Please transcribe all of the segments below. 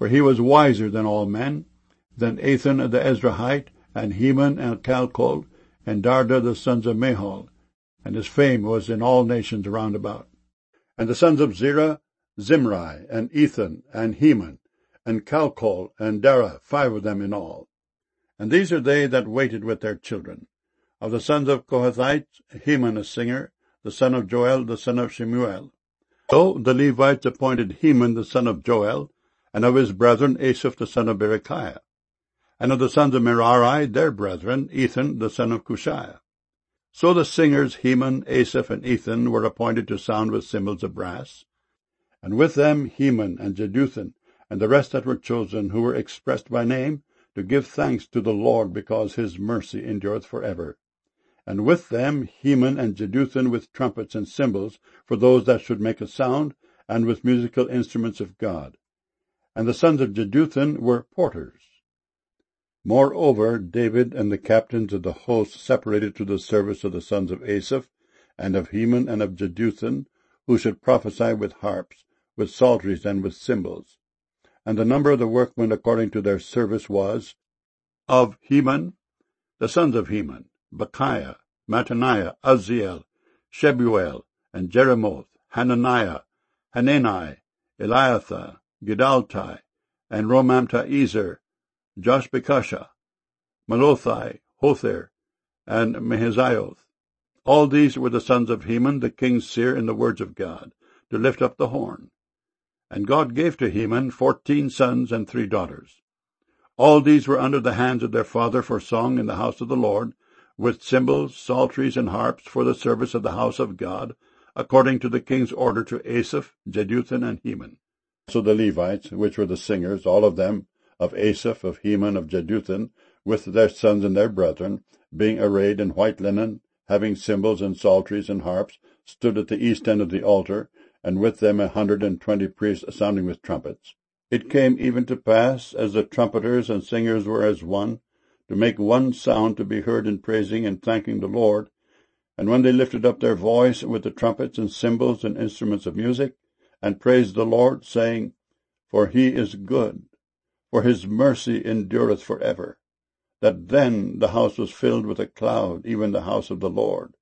for he was wiser than all men, than Ethan the Ezrahite, and Heman and Calcol, and Darda the sons of Mahol, and his fame was in all nations round about. And the sons of Zerah, Zimri, and Ethan, and Heman, and Calcol, and Dara, 5 of them in all. And these are they that waited with their children. Of the sons of Kohathites, Heman a singer, the son of Joel, the son of Shemuel. So the Levites appointed Heman the son of Joel, and of his brethren Asaph the son of Berechiah. And of the sons of Merari, their brethren, Ethan the son of Cushiah. So the singers Heman, Asaph, and Ethan were appointed to sound with cymbals of brass, and with them Heman and Jeduthun, and the rest that were chosen, who were expressed by name, to give thanks to the Lord, because his mercy endureth for ever. And with them Heman and Jeduthun with trumpets and cymbals, for those that should make a sound, and with musical instruments of God. And the sons of Jeduthun were porters. Moreover, David and the captains of the host separated to the service of the sons of Asaph, and of Heman, and of Jeduthun, who should prophesy with harps, with psalteries, and with cymbals. And the number of the workmen according to their service was, of Heman, the sons of Heman, Bechiah, Mattaniah, Uzziel, Shebuel, and Jeremoth, Hananiah, Hanani, Eliathah, Gidaltai, and Romamti-Ezer, Joshbekashah, Malothai, Hothir, and Mahazioth. All these were the sons of Heman, the king's seer, in the words of God, to lift up the horn. And God gave to Heman 14 sons and 3 daughters. All these were under the hands of their father for song in the house of the Lord, with cymbals, psalteries, and harps for the service of the house of God, according to the king's order to Asaph, Jeduthun, and Heman. So the Levites, which were the singers, all of them, of Asaph, of Heman, of Jeduthun, with their sons and their brethren, being arrayed in white linen, having cymbals and psalteries and harps, stood at the east end of the altar, and with them 120 priests sounding with trumpets. It came even to pass, as the trumpeters and singers were as one, to make one sound to be heard in praising and thanking the Lord. And when they lifted up their voice with the trumpets and cymbals and instruments of music, and praised the Lord, saying, For he is good, for his mercy endureth for ever, that then the house was filled with a cloud, even the house of the Lord.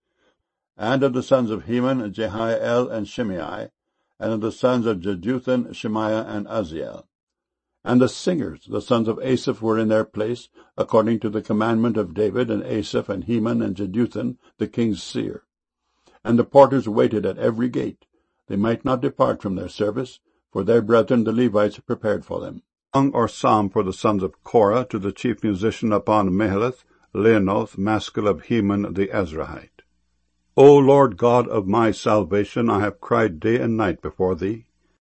And of the sons of Heman, Jehiel and Shimei, and of the sons of Jeduthun, Shemaiah and Uzziel. And the singers, the sons of Asaph, were in their place, according to the commandment of David, and Asaph, and Heman, and Jeduthun, the king's seer. And the porters waited at every gate. They might not depart from their service, for their brethren the Levites prepared for them. Song or psalm for the sons of Korah, to the chief musician upon Mahalath, Leonoth, maskil of Heman the Ezrahite. O Lord God of my salvation, I have cried day and night before thee.